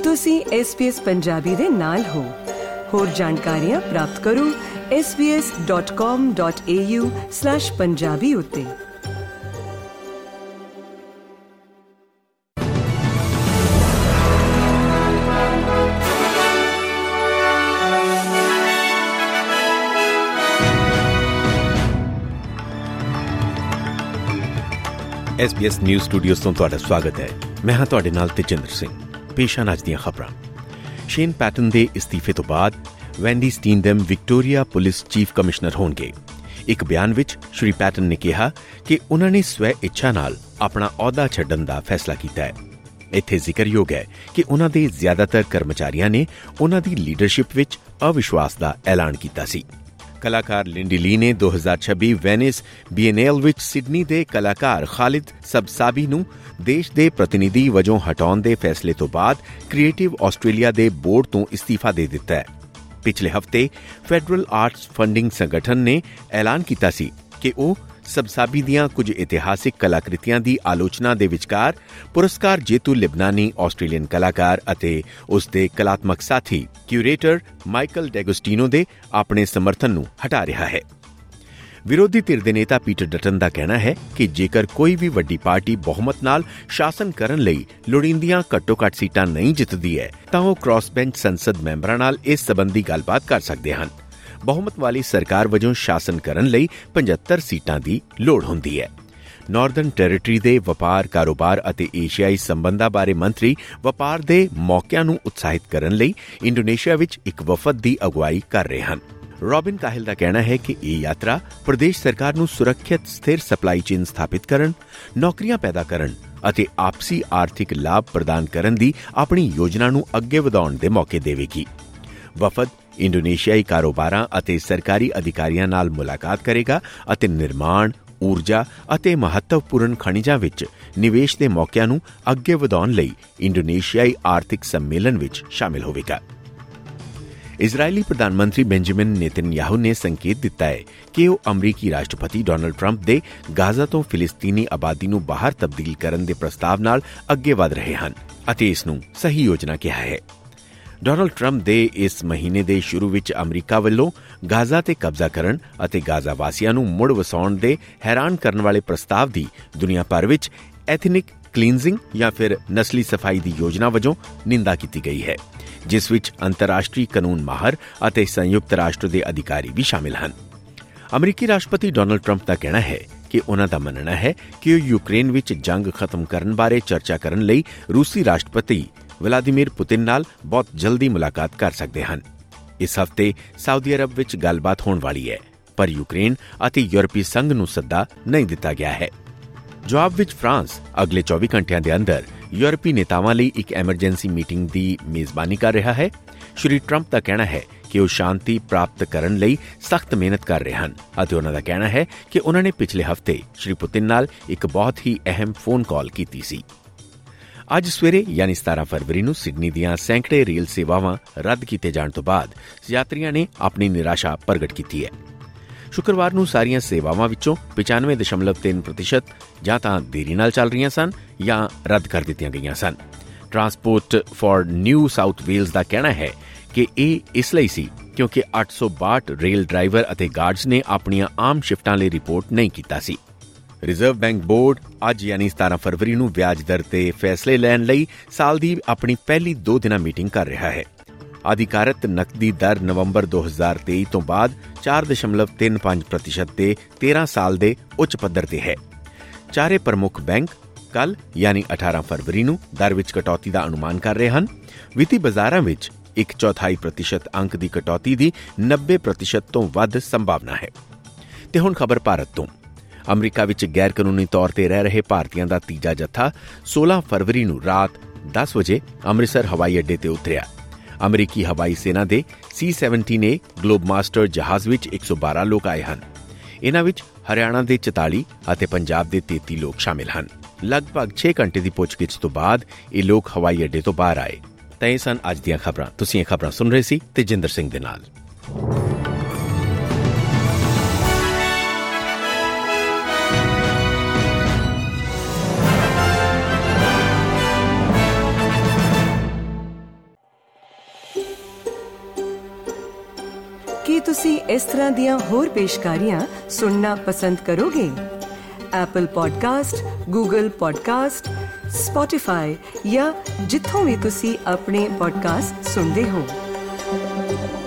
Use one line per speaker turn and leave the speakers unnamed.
ਤੁਸੀਂ SBS ਪੰਜਾਬੀ ਦੇ ਨਾਲ ਹੋ। ਹੋਰ ਜਾਣਕਾਰੀਆਂ ਪ੍ਰਾਪਤ ਕਰੋ sbs.com.au/punjabi ਉੱਤੇ।
SBS ਨਿਊਜ਼ ਸਟੂਡੀਓਜ਼ ਤੋਂ ਤੁਹਾਡਾ ਸਵਾਗਤ ਹੈ। ਮੈਂ ਹਾਂ ਤੁਹਾਡੇ ਨਾਲ ਤੇਜਿੰਦਰ ਸਿੰਘ। ਪੇਸ਼ ਹਨ ਅੱਜ ਦੀਆਂ ਖਬਰਾਂ। ਸ਼ੇਨ ਪੈਟਨ ਦੇ ਇਸਤੀਫੇ ਤੋਂ ਬਾਅਦ Wendy Steendam Victoria police chief commissioner ਹੋਣਗੇ। ਇੱਕ ਬਿਆਨ ਵਿੱਚ ਸ਼੍ਰੀ ਪੈਟਨ ਨੇ ਕਿਹਾ ਕਿ ਉਨ੍ਹਾਂ ਨੇ ਸਵੈ ਇੱਛਾ ਨਾਲ ਆਪਣਾ ਅਹੁਦਾ ਛੱਡਣ ਦਾ ਫੈਸਲਾ ਕੀਤਾ ਹੈ। ਇੱਥੇ ਜ਼ਿਕਰਯੋਗ ਹੈ ਕਿ ਉਨ੍ਹਾਂ ਦੇ ਜ਼ਿਆਦਾਤਰ ਕਰਮਚਾਰੀਆਂ ਨੇ ਉਨ੍ਹਾਂ ਦੀ ਲੀਡਰਸ਼ਿਪ ਵਿੱਚ ਅਵਿਸ਼ਵਾਸ ਦਾ ਐਲਾਨ ਕੀਤਾ ਸੀ। ਕਲਾਕਾਰ ਲਿੰਡੀ ਲੀ ਨੇ 2026 ਵੈਨਿਸ ਬੀਐਨਏਲ ਵਿੱਚ ਸਿਡਨੀ ਦੇ ਕਲਾਕਾਰ ਖਾਲਿਦ ਸਬਸਾਬੀ ਨੂੰ ਦੇਸ਼ ਦੇ ਪ੍ਰਤੀਨਿਧੀ ਵਜੋਂ ਹਟਾਉਣ ਦੇ ਫੈਸਲੇ ਤੋਂ ਬਾਅਦ ਕ੍ਰੀਏਟਿਵ ਆਸਟ੍ਰੇਲੀਆ ਦੇ ਬੋਰਡ ਤੋਂ ਇਸਤੀਫਾ ਦੇ ਦਿੱਤਾ ਹੈ। ਪਿਛਲੇ ਹਫ਼ਤੇ ਫੈਡਰਲ ਆਰਟਸ ਫੰਡਿੰਗ ਸੰਗਠਨ ਨੇ ਐਲਾਨ ਕੀਤਾ ਸੀ ਕਿ ਉਹ ਸਬਸਾਬੀ ਦੀਆਂ ਕੁਝ ਇਤਿਹਾਸਿਕ ਕਲਾਕ੍ਰਿਤੀਆਂ ਦੀ ਆਲੋਚਨਾ ਦੇ ਵਿਚਕਾਰ ਪੁਰਸਕਾਰ ਜੇਤੂ ਲਿਬਨਾਨੀ ਆਸਟ੍ਰੇਲੀਅਨ ਕਲਾਕਾਰ ਅਤੇ ਉਸ ਦੇ ਕਲਾਤਮਕ ਸਾਥੀ ਕਿਊਰੇਟਰ ਮਾਈਕਲ ਡੈਗੋਸਟੀਨੋ ਦੇ ਆਪਣੇ ਸਮਰਥਨ ਨੂੰ ਹਟਾ ਰਿਹਾ ਹੈ। ਵਿਰੋਧੀ ਧਿਰ ਦੇ ਨੇਤਾ ਪੀਟਰ ਡਟਨ ਦਾ ਕਹਿਣਾ ਹੈ ਕਿ ਜੇਕਰ ਕੋਈ ਵੀ ਵੱਡੀ ਪਾਰਟੀ ਬਹੁਮਤ ਨਾਲ ਸ਼ਾਸਨ ਕਰਨ ਲਈ ਲੋੜੀਂਦੀਆਂ ਘੱਟੋ-ਘੱਟ ਸੀਟਾਂ ਨਹੀਂ ਜਿੱਤਦੀ ਹੈ ਤਾਂ ਉਹ ਕ੍ਰਾਸ ਬੈਂਚ ਸੰਸਦ ਮੈਂਬਰਾਂ ਨਾਲ ਇਸ ਸਬੰਧੀ ਗੱਲਬਾਤ ਕਰ ਸਕਦੇ ਹਨ। ਬਹੁਮਤ ਵਾਲੀ ਸਰਕਾਰ ਵਜੋਂ ਸ਼ਾਸਨ ਕਰਨ ਲਈ 75 ਸੀਟਾਂ ਦੀ ਲੋੜ ਹੁੰਦੀ ਹੈ। ਨਾਰਦਰਨ ਟੈਰੀਟਰੀ ਦੇ ਵਪਾਰ, ਕਾਰੋਬਾਰ ਅਤੇ ਏਸ਼ੀਆਈ ਸੰਬੰਧਾਂ ਬਾਰੇ ਮੰਤਰੀ ਵਪਾਰ ਦੇ ਮੌਕਿਆਂ ਨੂੰ ਉਤਸ਼ਾਹਿਤ ਕਰਨ ਲਈ ਇੰਡੋਨੇਸ਼ੀਆ ਵਿੱਚ ਇੱਕ ਵਫਦ ਦੀ ਅਗਵਾਈ ਕਰ ਰਹੇ ਹਨ। ਰੋਬਿਨ ਕਾਹਿਲ ਦਾ ਕਹਿਣਾ ਹੈ ਕਿ ਇਹ ਯਾਤਰਾ ਪ੍ਰਦੇਸ਼ ਸਰਕਾਰ ਨੂੰ ਸੁਰੱਖਿਅਤ ਸਥਿਰ ਸਪਲਾਈ ਚੇਨ ਸਥਾਪਿਤ ਕਰਨ, ਨੌਕਰੀਆਂ ਪੈਦਾ ਕਰਨ ਅਤੇ ਆਪਸੀ ਆਰਥਿਕ ਲਾਭ ਪ੍ਰਦਾਨ ਕਰਨ ਦੀ ਆਪਣੀ ਯੋਜਨਾ ਨੂੰ ਅੱਗੇ ਵਧਾਉਣ ਦੇ ਮੌਕੇ ਦੇਵੇਗੀ। ਵਫਦ ਇੰਡੋਨੇਸ਼ੀਆਈ ਕਾਰੋਬਾਰਾਂ ਅਤੇ ਸਰਕਾਰੀ ਅਧਿਕਾਰੀਆਂ ਨਾਲ ਮੁਲਾਕਾਤ ਕਰੇਗਾ ਅਤੇ ਨਿਰਮਾਣ, ਊਰਜਾ ਅਤੇ ਮਹੱਤਵਪੂਰਨ ਖਣਿਜਾਂ ਵਿੱਚ ਨਿਵੇਸ਼ ਦੇ ਮੌਕਿਆਂ ਨੂੰ ਅੱਗੇ ਵਧਾਉਣ ਲਈ ਇੰਡੋਨੇਸ਼ੀਆਈ ਆਰਥਿਕ ਸੰਮੇਲਨ ਵਿੱਚ ਸ਼ਾਮਿਲ ਹੋਵੇਗਾ। ਇਜ਼ਰਾਈਲੀ ਪ੍ਰਧਾਨ ਮੰਤਰੀ ਬੈਂਜਾਮਿਨ ਨੇਤਨਯਾਹੂ ਨੇ ਸੰਕੇਤ ਦਿੱਤਾ ਹੈ ਕਿ ਉਹ ਅਮਰੀਕੀ ਰਾਸ਼ਟਰਪਤੀ ਡੋਨਾਲਡ ਟਰੰਪ ਦੇ ਗਾਜ਼ਾ ਤੋਂ ਫਿਲਿਸਤੀਨੀ ਆਬਾਦੀ ਨੂੰ ਬਾਹਰ ਤਬਦੀਲ ਕਰਨ ਦੇ ਪ੍ਰਸਤਾਵ ਨਾਲ ਅੱਗੇ ਵਧ ਰਹੇ ਹਨ ਅਤੇ ਇਸ ਨੂੰ ਸਹੀ ਯੋਜਨਾ ਕਿਹਾ ਹੈ। ਡੋਨਾਲਡ ਟਰੰਪ ਦੇ ਇਸ ਮਹੀਨੇ ਦੇ ਸ਼ੁਰੂ ਵਿੱਚ ਅਮਰੀਕਾ ਵੱਲੋਂ ਗਾਜ਼ਾ ਤੇ ਕਬਜ਼ਾ ਕਰਨ ਅਤੇ ਗਾਜ਼ਾ ਵਾਸੀਆਂ ਨੂੰ ਮੁੜ ਵਸਾਉਣ ਦੇ ਹੈਰਾਨ ਕਰਨ ਵਾਲੇ ਪ੍ਰਸਤਾਵ ਦੀ ਦੁਨੀਆ ਭਰ ਵਿੱਚ ਐਥਨਿਕ ਕਲੀਨਜ਼ਿੰਗ ਜਾਂ ਫਿਰ ਨਸਲੀ ਸਫਾਈ ਦੀ ਯੋਜਨਾ ਵਜੋਂ ਨਿੰਦਾ ਕੀਤੀ ਗਈ ਹੈ, ਜਿਸ ਵਿੱਚ ਅੰਤਰਰਾਸ਼ਟਰੀ ਕਾਨੂੰਨ ਮਾਹਰ ਅਤੇ ਸੰਯੁਕਤ ਰਾਸ਼ਟਰ ਦੇ ਅਧਿਕਾਰੀ ਵੀ ਸ਼ਾਮਿਲ ਹਨ। ਅਮਰੀਕੀ ਰਾਸ਼ਟਰਪਤੀ ਡੋਨਾਲਡ ਟਰੰਪ ਦਾ ਕਹਿਣਾ ਹੈ ਕਿ ਉਨ੍ਹਾਂ ਦਾ ਮੰਨਣਾ ਹੈ ਕਿ ਉਹ ਯੂਕਰੇਨ ਵਿੱਚ ਜੰਗ ਖਤਮ ਕਰਨ ਬਾਰੇ ਚਰਚਾ ਕਰਨ ਲਈ ਰੂਸੀ ਰਾਸ਼ਟਰਪਤੀ ਵਲਾਦੀਮੀਰ ਪੁਤਿਨ ਨਾਲ ਬਹੁਤ ਜਲਦੀ ਮੁਲਾਕਾਤ ਕਰ ਸਕਦੇ ਹਨ। ਇਸ ਹਫ਼ਤੇ ਸਾਊਦੀ ਅਰਬ ਵਿੱਚ ਗੱਲਬਾਤ ਹੋਣ ਵਾਲੀ ਹੈ, ਪਰ ਯੂਕਰੇਨ ਅਤੇ ਯੂਰਪੀ ਸੰਘ ਨੂੰ ਸੱਦਾ ਨਹੀਂ ਦਿੱਤਾ ਗਿਆ ਹੈ। ਜਵਾਬ ਵਿੱਚ ਫਰਾਂਸ ਅਗਲੇ 24 ਘੰਟਿਆਂ ਦੇ ਅੰਦਰ ਯੂਰਪੀ ਨੇਤਾਵਾਂ ਲਈ ਇੱਕ ਐਮਰਜੈਂਸੀ ਮੀਟਿੰਗ ਦੀ ਮੇਜ਼ਬਾਨੀ ਕਰ ਰਿਹਾ ਹੈ। ਸ਼੍ਰੀ ਟਰੰਪ ਦਾ ਕਹਿਣਾ ਹੈ ਕਿ ਉਹ ਸ਼ਾਂਤੀ ਪ੍ਰਾਪਤ ਕਰਨ ਲਈ ਸਖਤ ਮਿਹਨਤ ਕਰ ਰਹੇ ਹਨ ਅਤੇ ਉਨ੍ਹਾਂ ਦਾ ਕਹਿਣਾ ਹੈ ਕਿ ਉਨ੍ਹਾਂ ਨੇ ਪਿਛਲੇ ਹਫ਼ਤੇ ਸ਼੍ਰੀ ਪੁਤਿਨ ਨਾਲ ਇੱਕ ਬਹੁਤ ਹੀ ਅਹਿਮ ਫੋਨ ਕਾਲ ਕੀਤੀ ਸੀ। ਅੱਜ ਸਵੇਰੇ ਯਾਨੀ 17 ਫਰਵਰੀ ਨੂੰ ਸਿਡਨੀ ਦੀਆਂ ਸੈਂਕੜੇ ਰੇਲ ਸੇਵਾਵਾਂ ਰੱਦ ਕੀਤੇ ਜਾਣ ਤੋਂ ਬਾਅਦ ਯਾਤਰੀਆਂ ਨੇ ਆਪਣੀ ਨਿਰਾਸ਼ਾ ਪ੍ਰਗਟ ਕੀਤੀ ਹੈ। ਸ਼ੁੱਕਰਵਾਰ ਨੂੰ ਸਾਰੀਆਂ ਸੇਵਾਵਾਂ ਵਿੱਚੋਂ 95.3% ਜਾਂ ਤਾਂ ਦੇਰੀ ਨਾਲ ਚੱਲ ਰਹੀਆਂ ਸਨ ਜਾਂ ਰੱਦ ਕਰ ਦਿੱਤੀਆਂ ਗਈਆਂ ਸਨ। Transport for New South Wales ਦਾ ਕਹਿਣਾ ਹੈ ਕਿ ਇਹ ਇਸ ਲਈ ਸੀ ਕਿਉਂਕਿ 862 ਰੇਲ ਡਰਾਈਵਰ ਅਤੇ ਗਾਰਡਸ ਨੇ ਆਪਣੀਆਂ ਆਮ ਸ਼ਿਫਟਾਂ ਲਈ ਰਿਪੋਰਟ ਨਹੀਂ ਕੀਤਾ ਸੀ। ਰਿਜ਼ਰਵ ਬੈਂਕ ਬੋਰਡ ਅੱਜ ਯਾਨੀ 17 ਫਰਵਰੀ ਨੂੰ ਵਿਆਜ ਦਰ ਤੇ ਫੈਸਲੇ ਲੈਣ ਲਈ ਸਾਲ ਦੀ ਆਪਣੀ ਪਹਿਲੀ 2 ਦਿਨਾਂ ਮੀਟਿੰਗ ਕਰ ਰਿਹਾ ਹੈ। ਅਧਿਕਾਰਤ ਨਕਦੀ ਦਰ ਨਵੰਬਰ 2023 ਤੋਂ ਬਾਅਦ 4.35% ਦੇ 13 ਸਾਲ ਦੇ ਉੱਚ ਪੱਧਰ ਤੇ ਹੈ। ਚਾਰੇ ਪ੍ਰਮੁੱਖ ਬੈਂਕ ਕੱਲ੍ਹ ਯਾਨੀ 18 ਫਰਵਰੀ ਨੂੰ ਦਰ ਵਿੱਚ ਕਟੌਤੀ ਦਾ ਅਨੁਮਾਨ ਕਰ ਰਹੇ ਹਨ। ਵਿੱਤੀ ਬਾਜ਼ਾਰਾਂ ਵਿੱਚ 1/4% ਅੰਕ ਦੀ ਕਟੌਤੀ ਦੀ 90% ਤੋਂ ਵੱਧ ਸੰਭਾਵਨਾ ਹੈ। ਤੇ ਹੁਣ ਖਬਰ ਭਾਰਤ ਤੋਂ। ਅਮਰੀਕਾ ਵਿੱਚ ਗੈਰ ਕਾਨੂੰਨੀ ਤੌਰ ਤੇ ਰਹਿ ਰਹੇ ਭਾਰਤੀਆਂ ਦਾ ਤੀਜਾ ਜੱਥਾ 16 ਫਰਵਰੀ ਨੂੰ ਰਾਤ 10 ਵਜੇ ਅੰਮ੍ਰਿਤਸਰ ਹਵਾਈ ਅੱਡੇ ਤੇ ਉਤਰਿਆ। ਅਮਰੀਕੀ ਹਵਾਈ ਸੈਨਾ ਦੇ C-17A ਗਲੋਬ ਮਾਸਟਰ ਜਹਾਜ਼ ਵਿੱਚ 112 ਲੋਕ ਆਏ ਹਨ। ਇਨ੍ਹਾਂ ਵਿੱਚ ਹਰਿਆਣਾ ਦੇ 44 ਅਤੇ ਪੰਜਾਬ ਦੇ 33 ਲੋਕ ਸ਼ਾਮਿਲ ਹਨ। ਲਗਭਗ 6 ਘੰਟੇ ਦੀ ਪੁੱਛਗਿੱਛ ਤੋਂ ਬਾਅਦ ਇਹ ਲੋਕ ਹਵਾਈ ਅੱਡੇ ਤੋਂ ਬਾਹਰ ਆਏ। ਤਾਂ ਇਹ ਸਨ ਅੱਜ ਦੀਆਂ ਖਬਰਾਂ। ਤੁਸੀਂ ਇਹ ਖਬਰਾਂ ਸੁਣ ਰਹੇ ਸੀ ਤੇਜਿੰਦਰ ਸਿੰਘ ਦੇ ਨਾਲ।
ਕੀ ਤੁਸੀਂ ਇਸ ਤਰ੍ਹਾਂ ਦੀਆਂ ਹੋਰ ਪੇਸ਼ਕਾਰੀਆਂ ਸੁਣਨਾ ਪਸੰਦ ਕਰੋਗੇ? Apple podcast, Google podcast, Spotify ਜਾਂ ਜਿੱਥੋਂ ਵੀ ਤੁਸੀਂ ਆਪਣੇ ਪੋਡਕਾਸਟ ਸੁਣਦੇ ਹੋ।